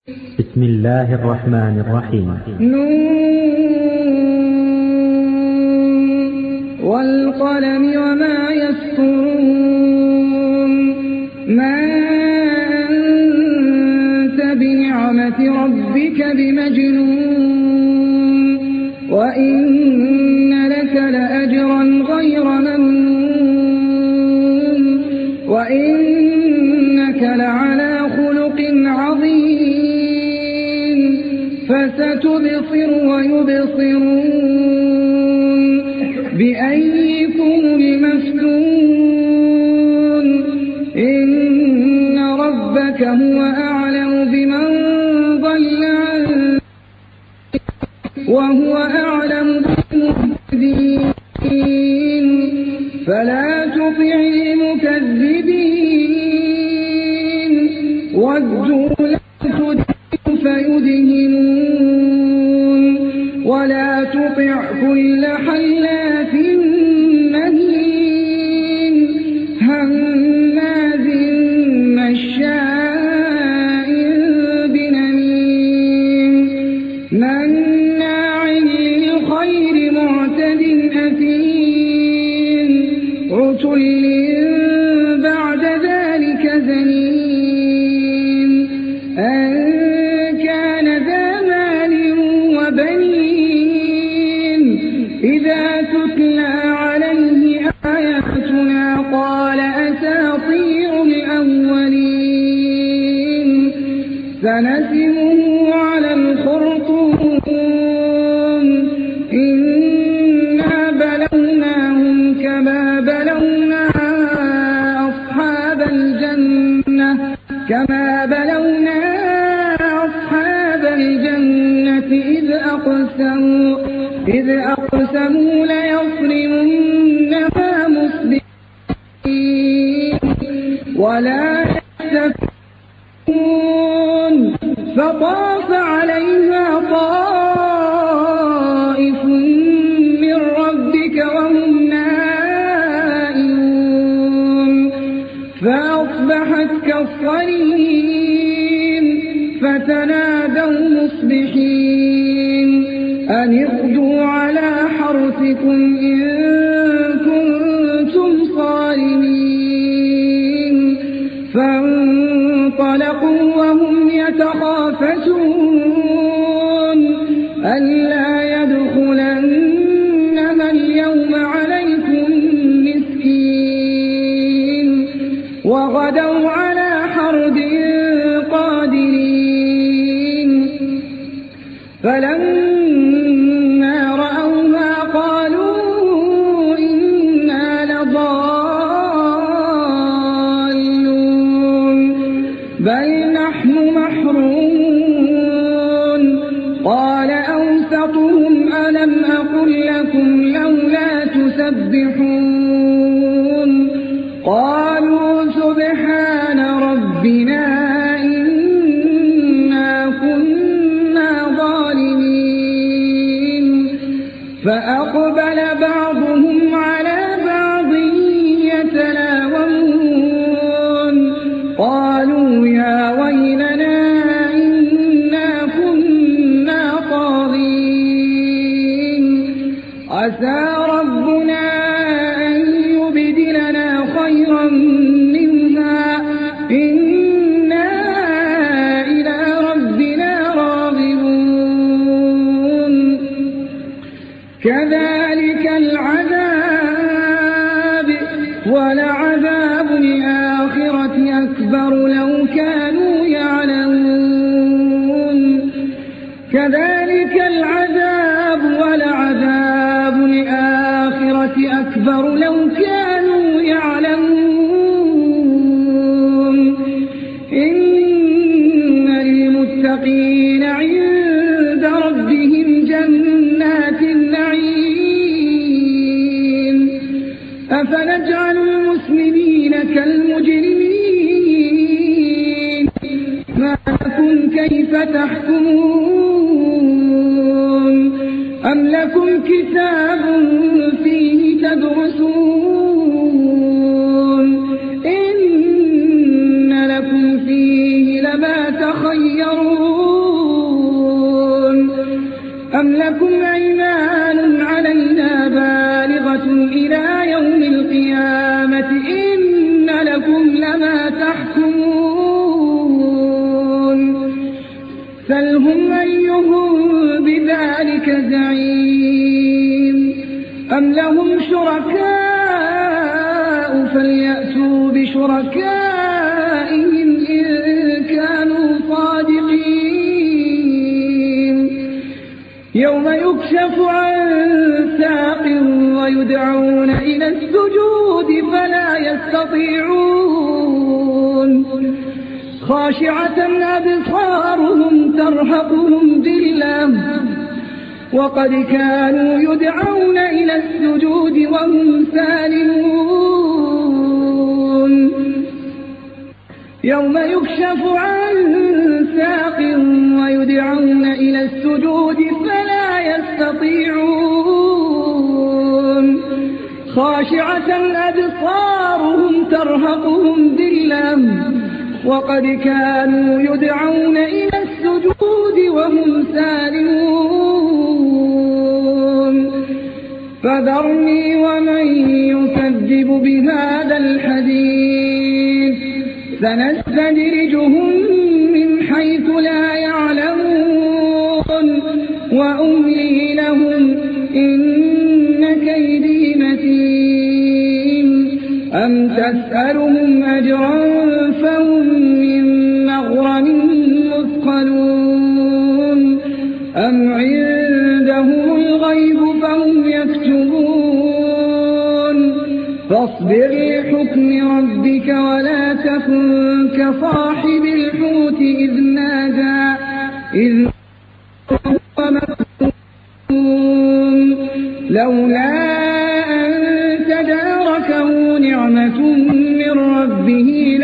بسم الله الرحمن الرحيم. والقلم وما يسطرون. ما أنت بنعمة ربك بمجنون وإن لك لأجرا غير ممنون وإنك لعلى خلق عظيم فستبصر ويبصرون بأيكم المفتون إن ربك هو أعلم بمن ضل عن وهو أعلم بالمهتدين فلا تطع المكذبين ودوا لا تدعوا فيدهنون ولا تطع كل حلاف مهين هماز مشاء بنميم مناع للخير معتد أثيم عتل بعد ذلك زنيم أن كان ذا مال وبنين إذا تتلى عليه آياتنا قال أساطير الأولين سنسمه على الخرطوم إنا بلوناهم كما بلونا أصحاب الجنة إذ أقسموا ليصرمنها مصبحين ولا يستفتون فطاف عليها طائف من ربك وهم نائمون فأصبحت كالصريم فتنادوا مصبحين أن اغدوا على حرثكم إن كنتم صارمين فانطلقوا وهم يتخافتون ألا يدخلنها اليوم عليكم مسكين وغدوا على حرد قادرين فلما رأوها قالوا إنا لضالون بل نحن محرومون قال أوسطهم ألم أقل لكم لولا تسبحون قالوا سبحان ربنا فأقبل بعضهم على بعض يتلاومون قالوا يا ويلنا إنا كنا طاغين عسى ربنا أن يبدلنا خيرا منها إنا إلى ربنا راغبون كذلك العذاب ولعذاب الآخرة أكبر لو كانوا يعلمون كذلك العذاب ولعذاب الآخرة أكبر لو كانوا يعلمون إن للمتقين عند ربهم جنات النعيم أفنجعل المسلمين كالمجرمين ما لكم كيف تحكمون أم لكم كتاب فيه تدرسون إن لكم فيه لما تخيرون أم لكم أيمان علينا بالغة إلى يوم القيامة إن لكم لما تحكمون سلهم أيهم بذلك زعيم أم لهم شركاء فليأتوا بشركائهم إن كانوا صادقين يوم يكشف عن ساق ويدعون إلى السجود فلا يستطيعون خاشعة أبصارهم ترهقهم ذلة وقد كانوا يدعون إلى السجود وهم سالمون يوم يكشف عن ساق ويدعون إلى السجود فلا يستطيعون خاشعة أبصارهم ترهقهم ذلة وقد كانوا يدعون إلى السجود وهم سالمون فذرني ومن يكذب بهذا الحديث سنستدرجهم من حيث لا يعلمون وأملي لهم إن كيدي متين أم تسألهم أجرا فهم من مغرم مثقلون أم عندهم الغيب فهم يكتبون فاصبر لحكم ربك ولا تكن كصاحب الحوت إذ نادى إذ هو مكتوم لولا أن تداركه نعمة من ربه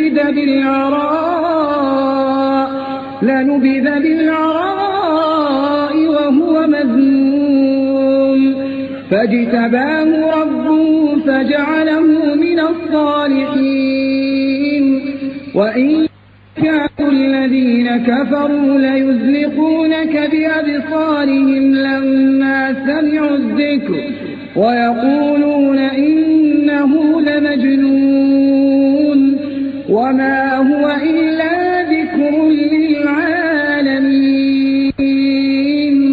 لنبذ بالعراء وهو مذموم فاجتباه ربه فجعله من الصالحين وإن كانوا الذين كفروا ليزلقونك بأبصارهم لما سمعوا الذكر ويقولون إنه لمجنون وما هو إلا